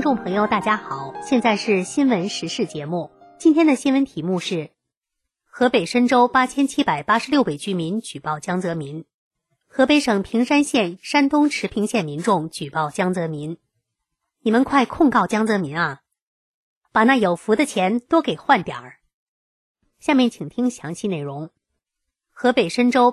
众朋友大家好，现在是新闻时事节目。今天的新闻题目是河北申州8786位居民举报江泽民，河北省平山县、山东持平县民众举报江泽民。你们快控告江泽民啊，把那有福的钱多给换点儿。下面请听详细内容。河北申州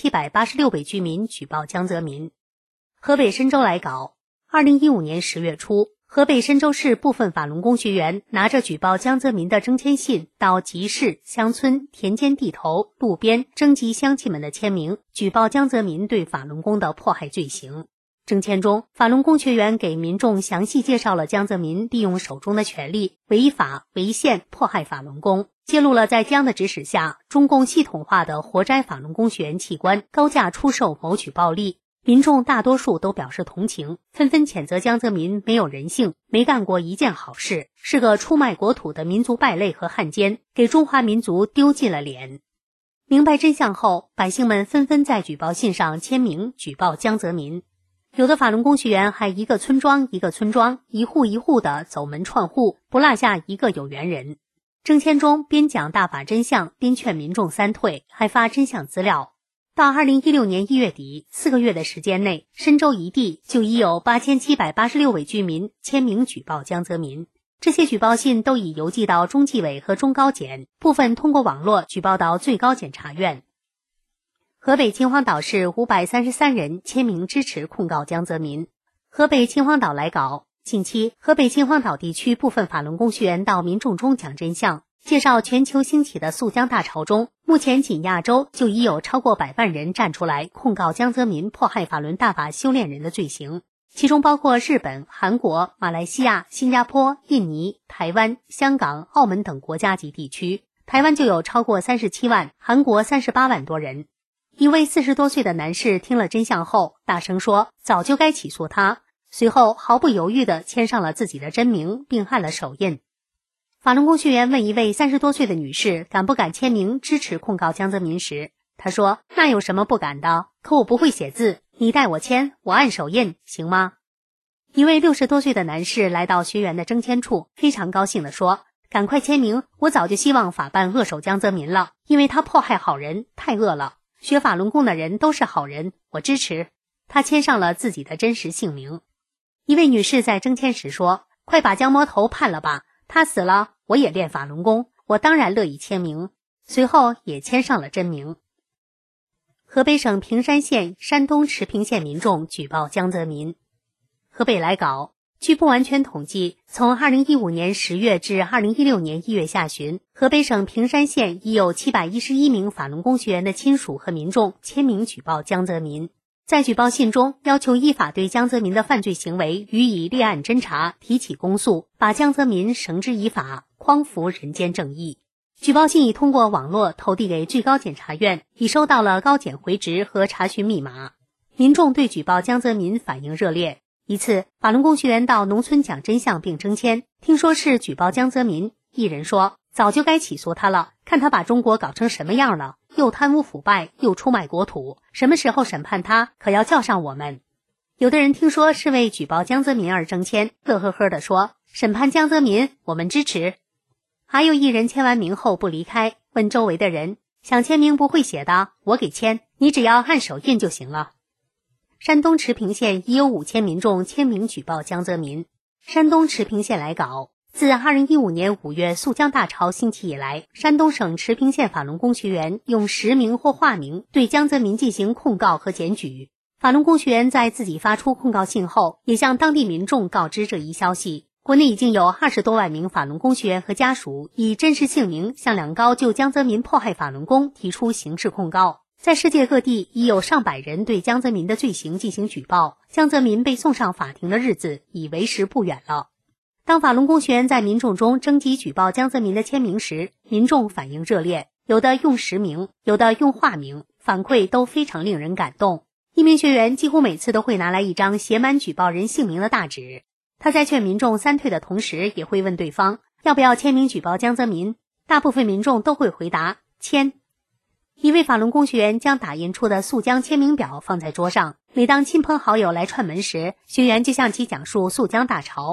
8786位居民举报江泽民。河北申州来稿，2015年10月初，河北申州市部分法轮功学员拿着举报江泽民的征签信到集市、乡村、田间地头、路边征集乡亲们的签名，举报江泽民对法轮功的迫害罪行。征签中，法轮功学员给民众详细介绍了江泽民利用手中的权力违法违宪迫害法轮功，揭露了在江的指使下，中共系统化的活摘法轮功学员器官，高价出售谋取暴利。民众大多数都表示同情，纷纷谴责江泽民没有人性，没干过一件好事，是个出卖国土的民族败类和汉奸，给中华民族丢尽了脸。明白真相后，百姓们纷纷在举报信上签名举报江泽民。有的法轮功学员还一个村庄一个村庄，一户一户的走门串户，不落下一个有缘人。征签中边讲大法真相，边劝民众三退，还发真相资料。到2016年1月底，4个月的时间内，申州一地就已有8786位居民签名举报江泽民。这些举报信都已邮寄到中纪委和中高检，部分通过网络举报到最高检察院。河北秦皇岛市533人签名支持控告江泽民。河北秦皇岛来稿，近期河北秦皇岛地区部分法轮功学员到民众中讲真相，介绍全球兴起的溯江大潮中，目前仅亚洲就已有超过100万人站出来控告江泽民迫害法轮大法修炼人的罪行，其中包括日本、韩国、马来西亚、新加坡、印尼、台湾、香港、澳门等国家及地区。台湾就有超过37万，韩国38万多人。一位40多岁的男士听了真相后，大声说早就该起诉他，随后毫不犹豫地签上了自己的真名，并按了手印。法轮功学员问一位30多岁的女士敢不敢签名支持控告江泽民时，她说那有什么不敢的，可我不会写字，你代我签，我按手印，行吗？一位60多岁的男士来到学员的征签处，非常高兴地说赶快签名，我早就希望法办扼守江泽民了，因为他迫害好人，太恶了，学法轮功的人都是好人，我支持。他签上了自己的真实姓名。一位女士在征签时说快把江魔头判了吧，他死了，我也练法轮功，我当然乐意签名，随后也签上了真名。河北省平山县、山东持平县民众举报江泽民。河北来稿，据不完全统计，从2015年10月至2016年1月下旬，河北省平山县已有711名法轮功学员的亲属和民众签名举报江泽民。在举报信中要求依法对江泽民的犯罪行为予以立案侦查，提起公诉，把江泽民绳之以法，匡扶人间正义。举报信已通过网络投递给最高检察院，已收到了高检回执和查询密码。民众对举报江泽民反应热烈。一次，法轮功学员到农村讲真相并征签，听说是举报江泽民，一人说早就该起诉他了，看他把中国搞成什么样了，又贪污腐败，又出卖国土，什么时候审判他，可要叫上我们。有的人听说是为举报江泽民而征签，乐呵呵地说审判江泽民，我们支持。还有一人签完名后不离开，问周围的人想签名不会写的，我给签，你只要按手印就行了。山东持平县已有5000民众签名举报江泽民。山东持平县来稿，自2015年5月溯江大潮兴起以来，山东省持平县法轮功学员用实名或化名对江泽民进行控告和检举。法轮功学员在自己发出控告信后，也向当地民众告知这一消息。国内已经有20多万名法轮功学员和家属以真实姓名向两高就江泽民迫害法轮功提出刑事控告。在世界各地已有上百人对江泽民的罪行进行举报，江泽民被送上法庭的日子已为时不远了。当法轮功学员在民众中征集举报江泽民的签名时，民众反应热烈，有的用实名，有的用化名，反馈都非常令人感动。一名学员几乎每次都会拿来一张写满举报人姓名的大纸，他在劝民众三退的同时，也会问对方要不要签名举报江泽民，大部分民众都会回答签。一位法轮功学员将打印出的溯江签名表放在桌上，每当亲朋好友来串门时，学员就向其讲述溯江大潮。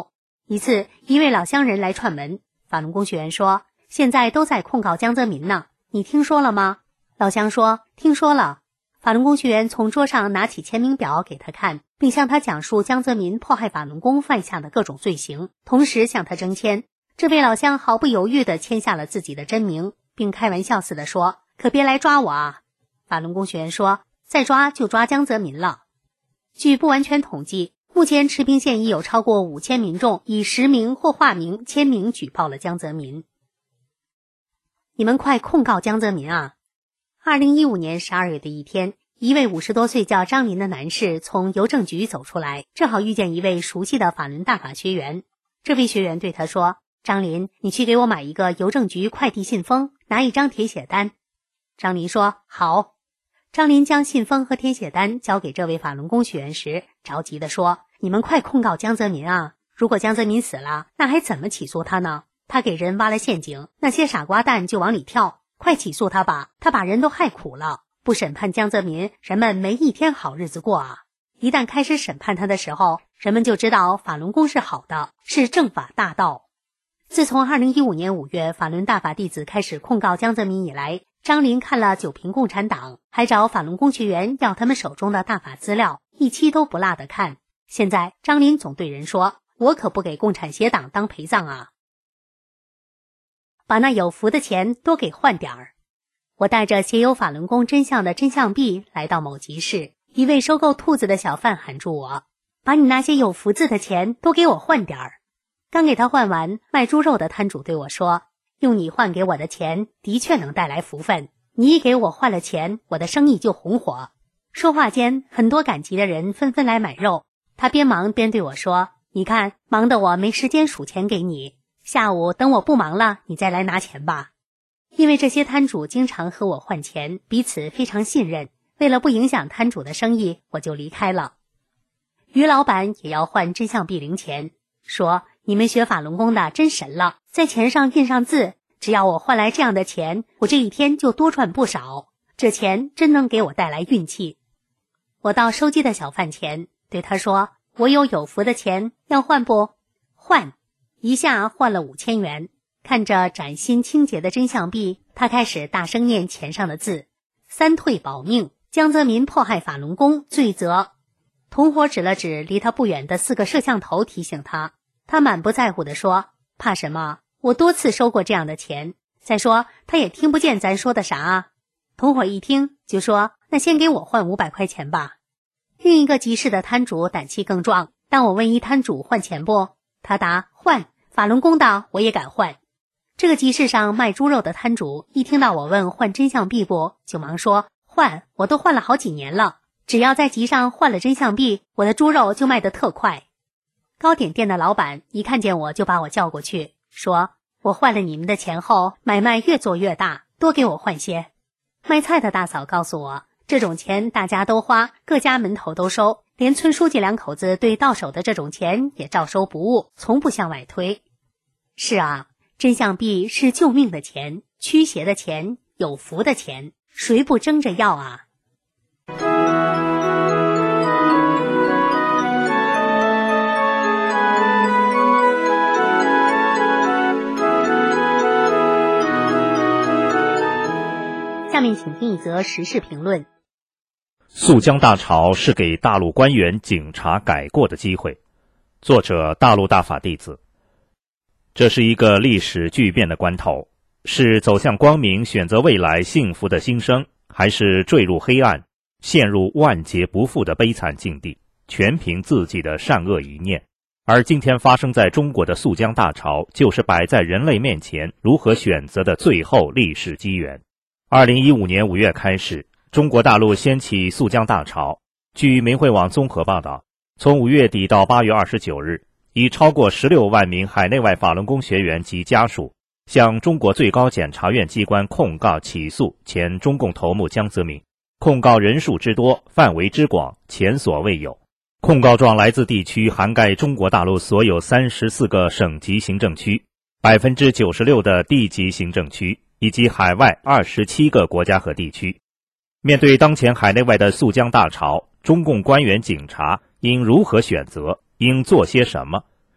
一次，一位老乡人来串门，法轮功学员说：“现在都在控告江泽民呢，你听说了吗？”老乡说：“听说了。”法轮功学员从桌上拿起签名表给他看，并向他讲述江泽民迫害法轮功犯下的各种罪行，同时向他征签。这位老乡毫不犹豫地签下了自己的真名，并开玩笑似的说：“可别来抓我啊！”法轮功学员说：“再抓就抓江泽民了。”据不完全统计，目前持平县已有超过5000民众以实名或化名签名举报了江泽民。你们快控告江泽民啊！2015年12月的一天，一位50多岁叫张林的男士从邮政局走出来，正好遇见一位熟悉的法轮大法学员。这位学员对他说：“张林，你去给我买一个邮政局快递信封，拿一张填写单。”张林说：“好。”张林将信封和填写单交给这位法轮功学员时，着急地说：“你们快控告江泽民啊！如果江泽民死了，那还怎么起诉他呢？他给人挖了陷阱，那些傻瓜蛋就往里跳。快起诉他吧，他把人都害苦了。不审判江泽民，人们没一天好日子过啊！一旦开始审判他的时候，人们就知道法轮功是好的，是正法大道。”自从2015年5月法轮大法弟子开始控告江泽民以来，张林看了9瓶共产党，还找法轮功学员要他们手中的大法资料，一期都不落的看。现在张林总对人说：“我可不给共产邪党当陪葬啊！把那有福的钱多给换点儿。”我带着写有法轮功真相的真相币来到某集市，一位收购兔子的小贩喊住我：“把你那些有福字的钱多给我换点儿。”刚给他换完，卖猪肉的摊主对我说：“用你换给我的钱的确能带来福分，你一给我换了钱，我的生意就红火。”说话间，很多赶集的人纷纷来买肉。他边忙边对我说：“你看，忙得我没时间数钱给你，下午等我不忙了，你再来拿钱吧。”因为这些摊主经常和我换钱，彼此非常信任，为了不影响摊主的生意，我就离开了。于老板也要换真相币零钱，说：“你们学法轮功的真神了，在钱上印上字，只要我换来这样的钱，我这一天就多赚不少，这钱真能给我带来运气。”我到收机的小贩前对他说：“我有福的钱，要换不？”换。一下换了5000元。看着崭新清洁的真相币，他开始大声念钱上的字：“三退保命，江泽民迫害法轮功，罪责。”同伙指了指离他不远的4个摄像头，提醒他。他满不在乎地说：“怕什么？我多次收过这样的钱。再说他也听不见咱说的啥啊。”同伙一听就说：“那先给我换500块钱吧。”另一个集市的摊主胆气更壮，当我问一摊主换钱不，他答：“换，法轮功的我也敢换。”这个集市上卖猪肉的摊主一听到我问换真相币不，就忙说：“换，我都换了好几年了，只要在集上换了真相币，我的猪肉就卖得特快。”糕点店的老板一看见我就把我叫过去，说：“我换了你们的钱后，买卖越做越大，多给我换些。”卖菜的大嫂告诉我，这种钱大家都花，各家门头都收，连村书记2口子对到手的这种钱也照收不误，从不向外推。是啊，真相币是救命的钱，驱邪的钱，有福的钱，谁不争着要啊？下面请听一则时事评论。 肃江大潮是给大陆官员警察改过的机会。作者：大陆大法弟子。这是一个历史巨变的关头，是走向光明、选择未来幸福的新生，还是坠入黑暗、陷入万劫不复的悲惨境地，全凭自己的善恶一念。而今天发生在中国的肃江大潮，就是摆在人类面前如何选择的最后历史机缘。2015年5月开始，中国大陆掀起肃江大潮。据媒汇网综合报道，从5月底到8月29日，已超过16万名海内外法轮功学员及家属向中国最高检察院机关控告起诉前中共头目江泽民，控告人数之多，范围之广，前所未有。控告状来自地区涵盖中国大陆所有34个省级行政区、96%的地级行政区以及海外27个国家和地区。面对当前海内外的肃江大潮，中共官员警察应如何选择，应做些什么？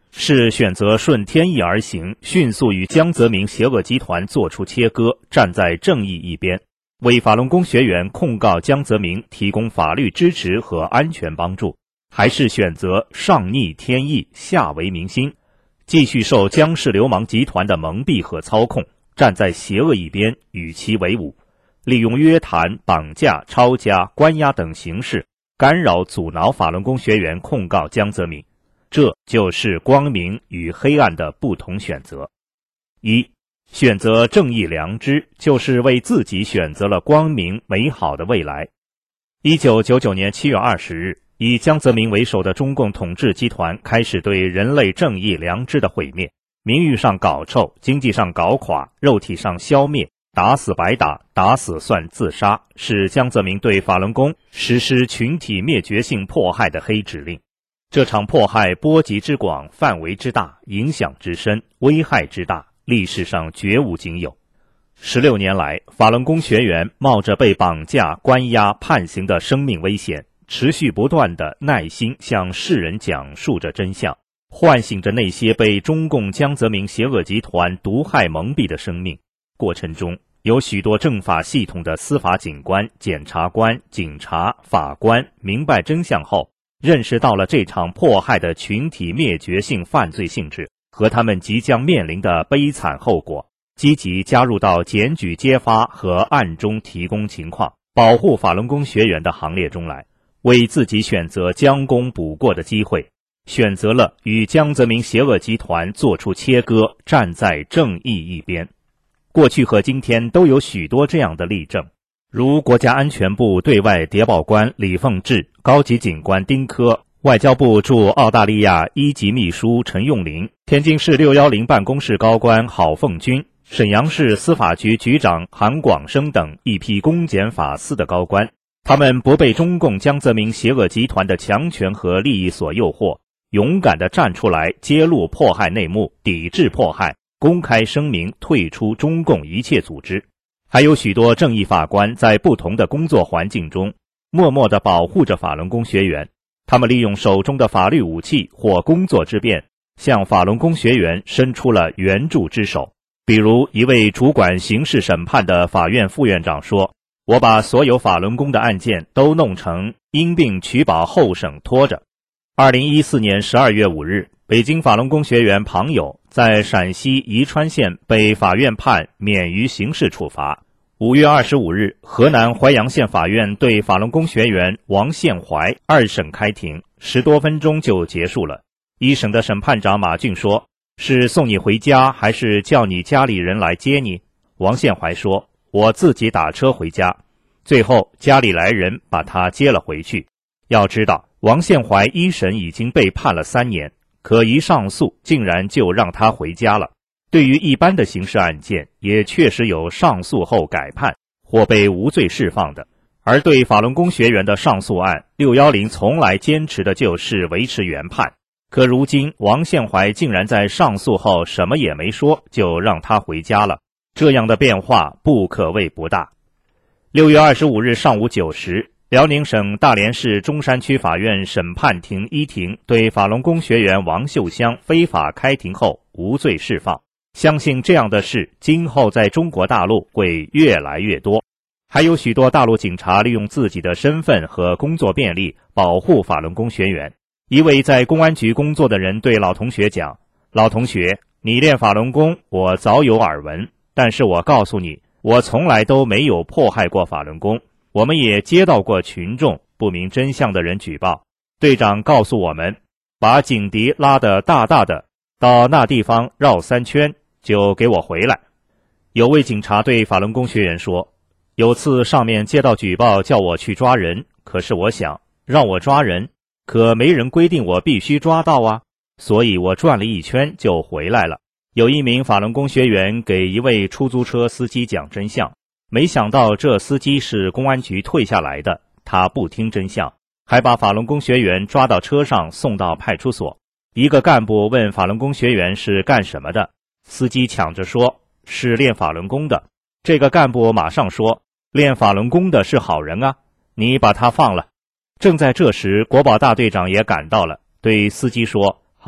是选择顺天意而行，迅速与江泽民邪恶集团做出切割，站在正义一边，为法轮功学员控告江泽民提供法律支持和安全帮助，还是选择上逆天意，下违民心，继续受江氏流氓集团的蒙蔽和操控，站在邪恶一边与其为伍，利用约谈、绑架、抄家、关押等形式干扰阻挠法轮功学员控告江泽民。这就是光明与黑暗的不同选择。一、选择正义良知，就是为自己选择了光明美好的未来。1999年7月20日，以江泽民为首的中共统治集团开始对人类正义良知的毁灭，名誉上搞臭，经济上搞垮，肉体上消灭，打死白打，打死算自杀，是江泽民对法轮功实施群体灭绝性迫害的黑指令。这场迫害波及之广，范围之大，影响之深，危害之大，历史上绝无仅有。16年来，法轮功学员冒着被绑架、关押、判刑的生命危险，持续不断地耐心向世人讲述着真相，唤醒着那些被中共江泽民邪恶集团毒害蒙蔽的生命。过程中，有许多政法系统的司法警官、检察官、警察、法官明白真相后，认识到了这场迫害的群体灭绝性犯罪性质和他们即将面临的悲惨后果，积极加入到检举揭发和暗中提供情况、保护法轮功学员的行列中来，为自己选择将功补过的机会，选择了与江泽民邪恶集团做出切割，站在正义一边。过去和今天都有许多这样的例证，如国家安全部对外谍报官李凤智、高级警官丁科、外交部驻澳大利亚一级秘书陈用林、天津市610办公室高官郝凤军、沈阳市司法局局长韩广生等一批公检法司的高官，他们不被中共江泽民邪恶集团的强权和利益所诱惑，勇敢地站出来揭露迫害内幕，抵制迫害，公开声明退出中共一切组织。还有许多正义法官在不同的工作环境中默默地保护着法轮功学员，他们利用手中的法律武器或工作之便，向法轮功学员伸出了援助之手。比如一位主管刑事审判的法院副院长说，我把所有法轮功的案件都弄成因病取保候审拖着。2014年12月5日，北京法轮功学员庞友在陕西宜川县被法院判免于刑事处罚。5月25日，河南淮阳县法院对法轮功学员王宪怀二审开庭，10多分钟就结束了。一审的审判长马俊说，是送你回家还是叫你家里人来接你？王宪怀说，我自己打车回家。最后家里来人把他接了回去。要知道，王宪怀一审已经被判了3年，可一上诉竟然就让他回家了。对于一般的刑事案件，也确实有上诉后改判或被无罪释放的，而对法轮功学员的上诉案，610从来坚持的就是维持原判。可如今王宪怀竟然在上诉后什么也没说，就让他回家了，这样的变化不可谓不大。6月25日上午9时，辽宁省大连市中山区法院审判庭一庭对法轮功学员王秀香非法开庭后无罪释放。相信这样的事今后在中国大陆会越来越多。还有许多大陆警察利用自己的身份和工作便利保护法轮功学员。一位在公安局工作的人对老同学讲，老同学，你练法轮功我早有耳闻，但是我告诉你，我从来都没有迫害过法轮功。我们也接到过群众不明真相的人举报，队长告诉我们，把警笛拉得大大的，到那地方绕3圈，就给我回来。有位警察对法轮功学员说，有次上面接到举报叫我去抓人，可是我想让我抓人，可没人规定我必须抓到啊，所以我转了1圈就回来了。有一名法轮功学员给一位出租车司机讲真相，没想到这司机是公安局退下来的，他不听真相，还把法轮功学员抓到车上送到派出所。一个干部问法轮功学员是干什么的，司机抢着说是练法轮功的。这个干部马上说，练法轮功的是好人啊，你把他放了。正在这时，国保大队长也赶到了，对司机说，好了，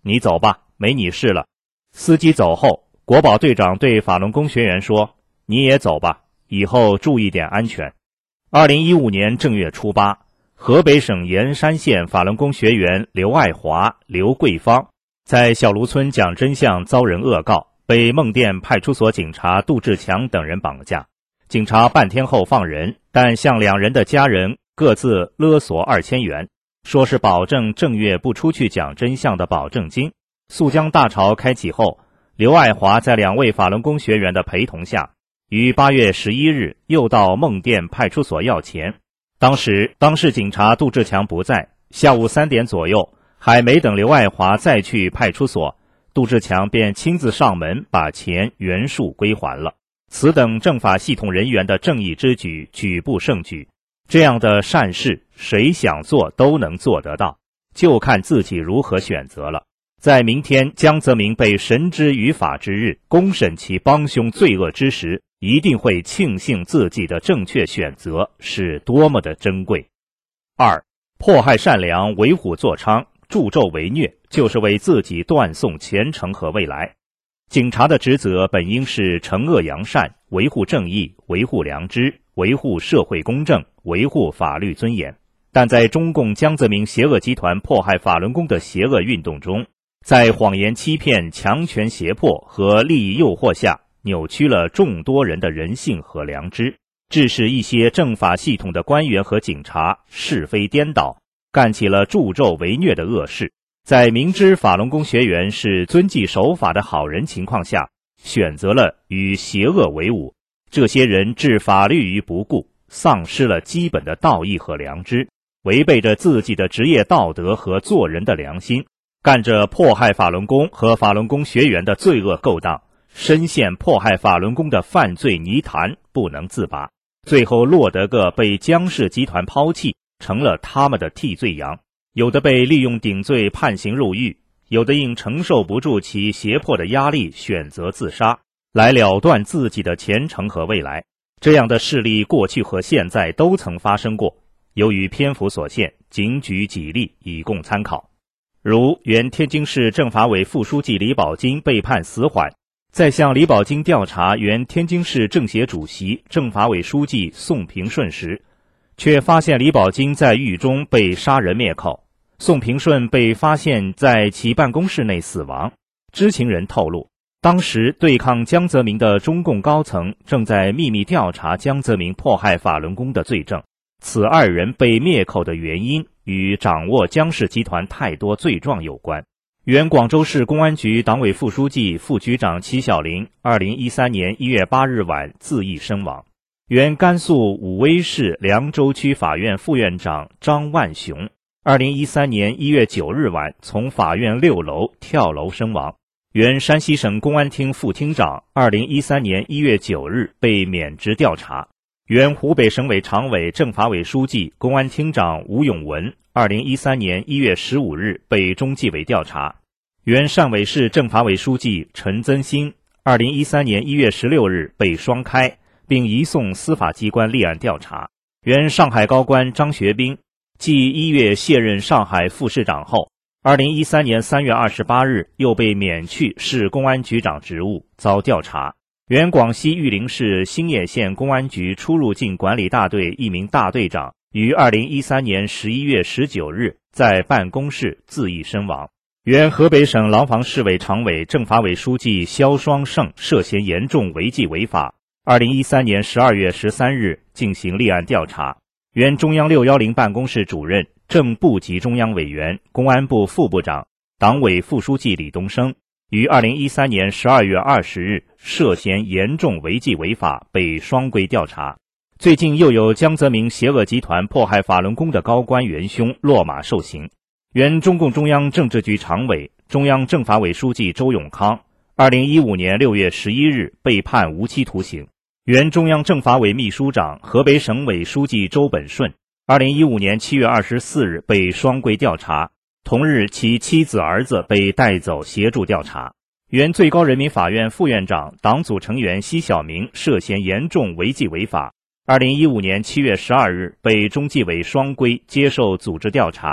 你走吧，没你事了。司机走后，国保队长对法轮功学员说，你也走吧，以后注意点安全。2015年正月初8，河北省盐山县法轮功学员刘爱华、刘桂芳在小卢村讲真相遭人恶告，被孟店派出所警察杜志强等人绑架。警察半天后放人，但向两人的家人各自勒索2000元，说是保证正月不出去讲真相的保证金。肃江大潮开启后，刘爱华在2位法轮功学员的陪同下，于8月11日又到孟店派出所要钱。当时当事警察杜志强不在，下午3点左右，还没等刘爱华再去派出所，杜志强便亲自上门把钱原数归还了。此等政法系统人员的正义之举，举步圣举。这样的善事，谁想做都能做得到，就看自己如何选择了。在明天江泽民被绳之于法之日，公审其帮凶罪恶之时，一定会庆幸自己的正确选择是多么的珍贵。2. 迫害善良，为虎作伥，助纣为虐，就是为自己断送前程和未来。警察的职责本应是惩恶扬善，维护正义，维护良知，维护社会公正，维护法律尊严。但在中共江泽民邪恶集团迫害法轮功的邪恶运动中，在谎言欺骗、强权胁迫和利益诱惑下，扭曲了众多人的人性和良知，致使一些政法系统的官员和警察是非颠倒，干起了助纣为虐的恶事。在明知法轮功学员是遵纪守法的好人情况下，选择了与邪恶为伍。这些人置法律于不顾，丧失了基本的道义和良知，违背着自己的职业道德和做人的良心，干着迫害法轮功和法轮功学员的罪恶勾当，深陷迫害法轮功的犯罪泥潭不能自拔，最后落得个被江氏集团抛弃，成了他们的替罪羊。有的被利用顶罪判刑入狱，有的因承受不住其胁迫的压力选择自杀，来了断自己的前程和未来。这样的事例过去和现在都曾发生过，由于篇幅所限，仅举几例以供参考。如原天津市政法委副书记李宝金被判死缓，在向李宝金调查原天津市政协主席、政法委书记宋平顺时，却发现李宝金在狱中被杀人灭口，宋平顺被发现在其办公室内死亡。知情人透露，当时对抗江泽民的中共高层正在秘密调查江泽民迫害法轮功的罪证，此2人被灭口的原因与掌握江氏集团太多罪状有关。原广州市公安局党委副书记、副局长齐晓林2013年1月8日晚自缢身亡。原甘肃武威市凉州区法院副院长张万雄2013年1月9日晚从法院6楼跳楼身亡。原山西省公安厅副厅长2013年1月9日被免职调查。原湖北省委常委、政法委书记、公安厅长吴永文2013年1月15日被中纪委调查。原汕尾市政法委书记陈增新2013年1月16日被双开，并移送司法机关立案调查。原上海高官张学斌继1月卸任上海副市长后，2013年3月28日又被免去市公安局长职务，遭调查。原广西玉林市兴业县公安局出入境管理大队一名大队长于2013年11月19日在办公室自缢身亡。原河北省廊坊市委常委、政法委书记肖双胜涉嫌严重违纪违法，2013年12月13日进行立案调查。原中央610办公室主任、正部级中央委员、公安部副部长、党委副书记李东升于2013年12月20日涉嫌严重违纪违法被双规调查。最近又有江泽民邪恶集团迫害法轮功的高官元凶落马受刑。原中共中央政治局常委、中央政法委书记周永康2015年6月11日被判无期徒刑。原中央政法委秘书长、河北省委书记周本顺2015年7月24日被双规调查，同日其妻子儿子被带走协助调查。原最高人民法院副院长、党组成员奚晓明涉嫌严重违纪违法，2015年7月12日被中纪委双规接受组织调查，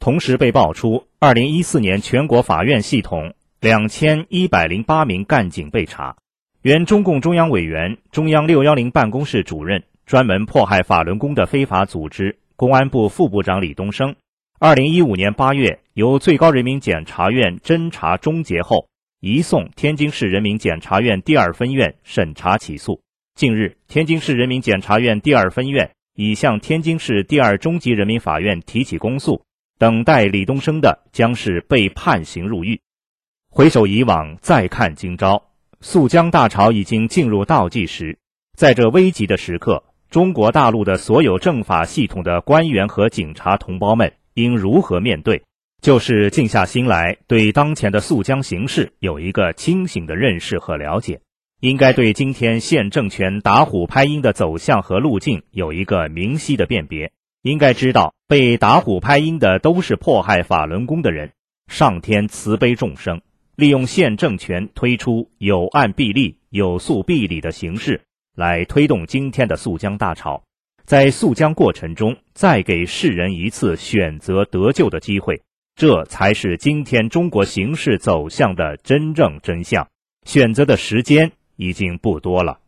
同时被爆出2014年全国法院系统2108名干警被查，原中共中央委员、中央610办公室主任，专门迫害法轮功的非法组织公安部副部长李东生，2015年8月由最高人民检察院侦查终结后，移送天津市人民检察院第2分院审查起诉。近日，天津市人民检察院第2分院已向天津市第2中级人民法院提起公诉，等待李东生的将是被判刑入狱。回首以往，再看今朝，肃江大潮已经进入倒计时。在这危急的时刻，中国大陆的所有政法系统的官员和警察同胞们应如何面对？就是静下心来，对当前的肃江形势有一个清醒的认识和了解，应该对今天现政权打虎拍鹰的走向和路径有一个明晰的辨别，应该知道被打虎拍鹰的都是迫害法轮功的人，上天慈悲众生，利用现政权推出有案必立、有诉必理的形式来推动今天的肃江大潮，在肃江过程中再给世人一次选择得救的机会，这才是今天中国形势走向的真正真相，选择的时间已经不多了。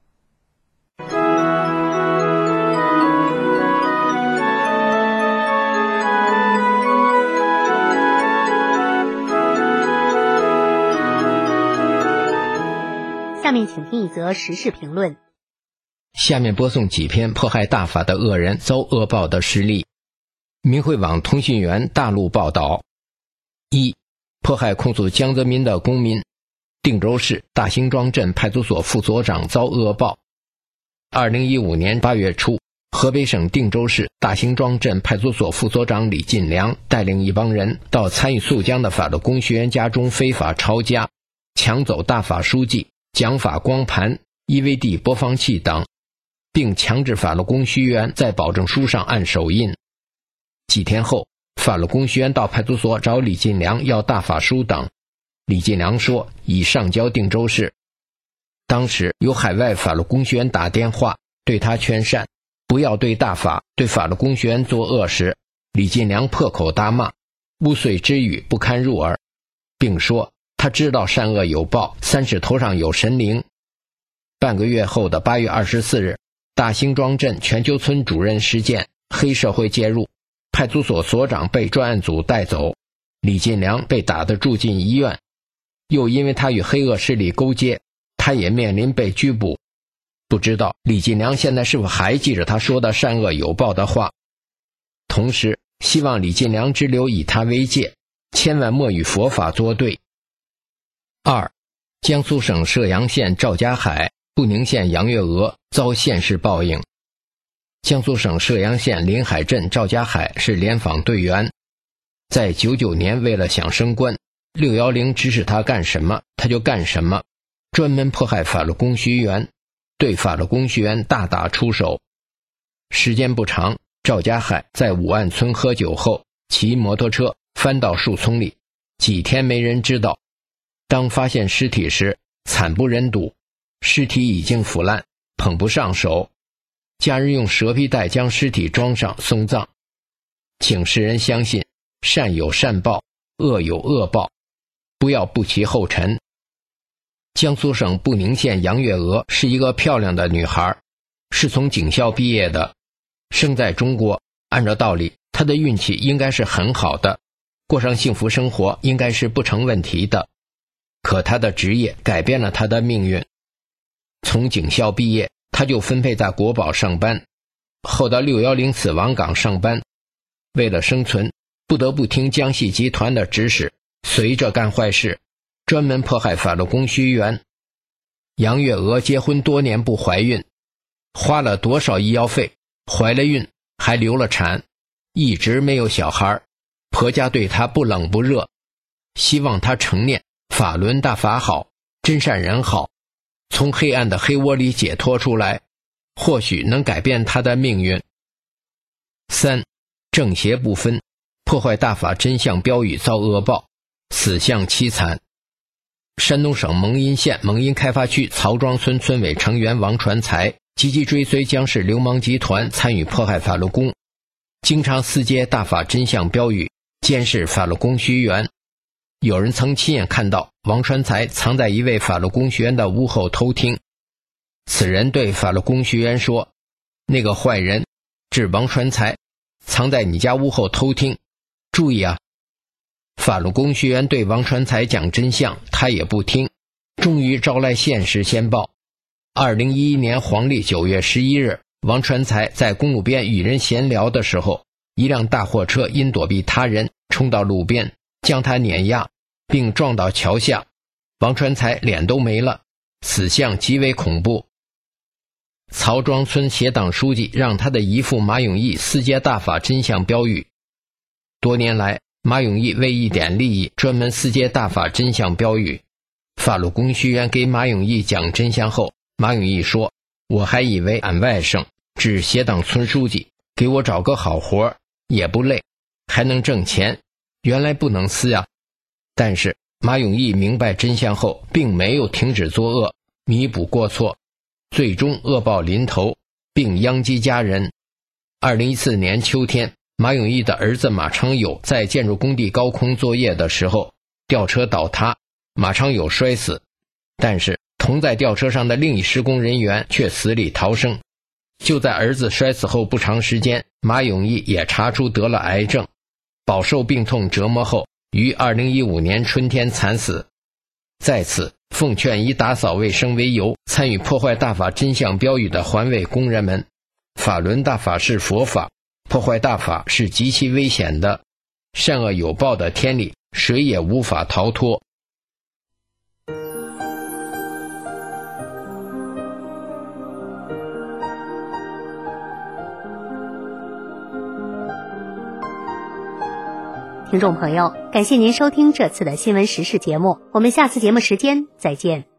下面请听一则时事评论。 下面播送几篇迫害大法的恶人遭恶报的实例。民汇网通讯员大陆报道：一、迫害控诉江泽民的公民，定州市大兴庄镇派出所副所长遭恶报。2015年8月初，河北省定州市大兴庄镇派出所副所长李进良带领一帮人到参与肃江的法轮功学员家中非法抄家，抢走大法书籍、讲法光盘、EVD 播放器等，并强制法轮功学员在保证书上按手印。几天后，法轮功学员到派出所找李进良要大法书等，李进良说已上交定州市。当时有海外法轮功学员打电话对他劝善，不要对大法、对法轮功学员作恶时，李进良破口大骂，污秽之语不堪入耳，并说他知道善恶有报，三尺头上有神灵。半个月后的8月24日，大兴庄镇全球村主任事件，黑社会介入，派出所所长被专案组带走，李进良被打得住进医院，又因为他与黑恶势力勾结，他也面临被拘捕。不知道李进良现在是否还记着他说的善恶有报的话。同时希望李进良之流以他为戒，千万莫与佛法作对。二、江苏省射阳县赵家海、布宁县杨月娥遭现世报应。江苏省射阳县临海镇赵家海是联防队员，在99年为了想升官，610指使他干什么他就干什么，专门迫害法轮功学员，对法轮功学员大打出手。时间不长，赵家海在武岸村喝酒后骑摩托车翻到树丛里，几天没人知道。当发现尸体时，惨不忍睹，尸体已经腐烂，捧不上手。家人用蛇皮袋将尸体装上送葬。请世人相信，善有善报，恶有恶报，不要不其后尘。江苏省布宁县杨月娥是一个漂亮的女孩，是从警校毕业的，生在中国，按照道理她的运气应该是很好的，过上幸福生活应该是不成问题的。可她的职业改变了她的命运。从警校毕业，她就分配在国保上班，后到610死亡岗上班，为了生存，不得不听江系集团的指使，随着干坏事，专门迫害法轮功学员。杨月娥结婚多年不怀孕，花了多少医药费，怀了孕还流了产，一直没有小孩，婆家对她不冷不热，希望她成念法轮大法好，真善人好，从黑暗的黑窝里解脱出来，或许能改变她的命运。三、正邪不分，破坏大法真相标语遭恶报，死相凄惨。山东省蒙阴县蒙阴开发区曹庄村村委成员王传才积极追随江氏流氓集团参与迫害法轮功，经常撕揭大法真相标语， 监视法轮功学员。有人曾亲眼看到王传才藏在一位法轮功学员的屋后偷听。此人对法轮功学员说：“那个坏人，指王传才，藏在你家屋后偷听，注意啊！”法轮功学员对王传才讲真相，他也不听，终于招来现实先报。2011年黄历9月11日，王传才在公路边与人闲聊的时候，一辆大货车因躲避他人，冲到路边，将他碾压，并撞到桥下。王传才脸都没了，死相极为恐怖。曹庄村协党书记让他的姨父马永义私揭大法真相标语。多年来，马永义为一点利益专门私揭大法真相标语。法轮功学员给马永义讲真相后，马永义说：“我还以为俺外甥指协党村书记给我找个好活，也不累，还能挣钱，原来不能撕呀。”但是马永义明白真相后，并没有停止作恶，弥补过错，最终恶报临头，并殃及家人。2014年秋天，马永义的儿子马昌友在建筑工地高空作业的时候，吊车倒塌，马昌友摔死，但是同在吊车上的另一施工人员却死里逃生。就在儿子摔死后不长时间，马永义也查出得了癌症，饱受病痛折磨后，于2015年春天惨死。在此奉劝以打扫卫生为由参与破坏大法真相标语的环卫工人们，法轮大法是佛法，破坏大法是极其危险的，善恶有报的天理，谁也无法逃脱。 听众朋友，感谢您收听这次的新闻时事节目，我们下次节目时间再见。